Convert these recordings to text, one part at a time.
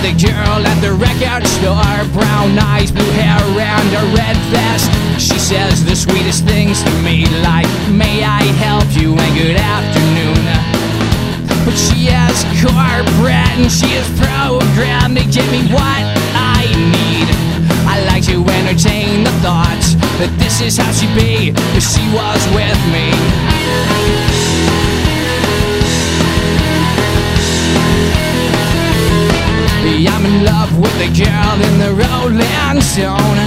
a girl at the record store. Brown eyes, blue hair, and a red vest. She says the sweetest things to me, like, may I help you and good afternoon. But she is corporate and she is programmed to give me what I need. I like to entertain the thought that this is how she'd be if she was with me. I'm in love with a girl in the Rolling Stone.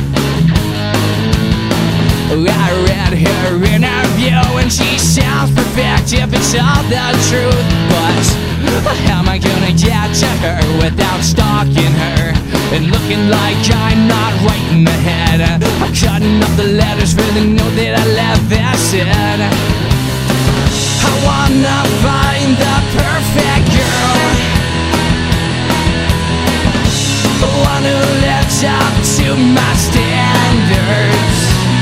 I read her interview and she sounds perfect if it's all the truth. But how am I gonna get to her without stalking her and looking like I'm not right in the head? I'm cutting up the letters for the note that I left that said, I wanna find the perfect girl, the one who lives up to my standards.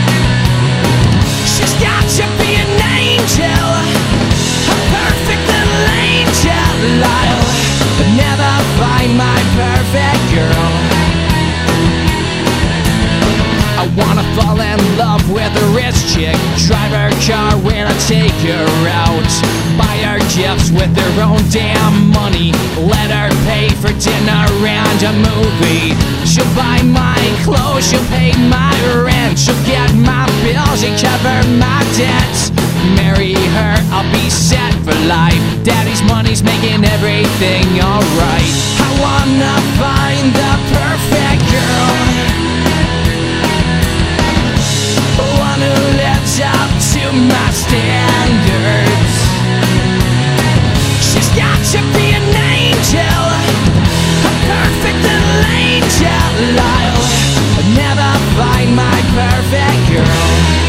She's got to be an angel, a perfect little angel. I'll never find my perfect girl. I wanna fall in love with a rich chick, drive her car when I take her out, buy her gifts with her own damn money, let her pay for dinner and a movie. She'll buy my clothes, she'll pay my rent, she'll get my bills and cover my debts. Marry her, I'll be set for life. Daddy's money's making everything alright. I wanna find the perfect girl, the one who lives up to my standards. She's got to be an angel, a perfect little angel. I'll never find my perfect girl.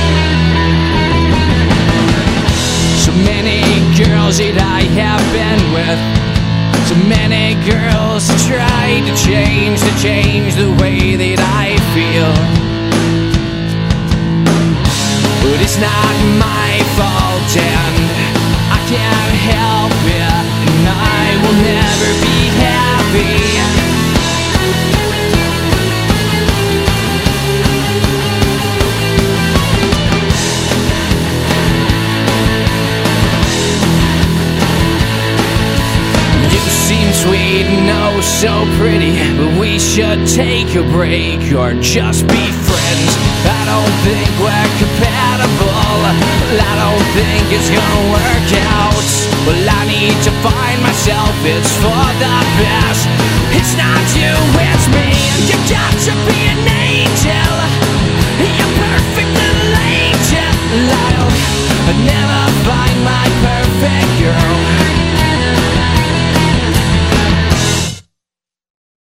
So many girls that I have been with, so many girls try to change the way that I feel. But it's not my fault and I can't help it, and I will never be happy. You seem sweet and oh so pretty, but we should take a break or just be friends. I don't think we're compatible, I don't think it's gonna work out. Well, I need to find myself, it's for the best. It's not you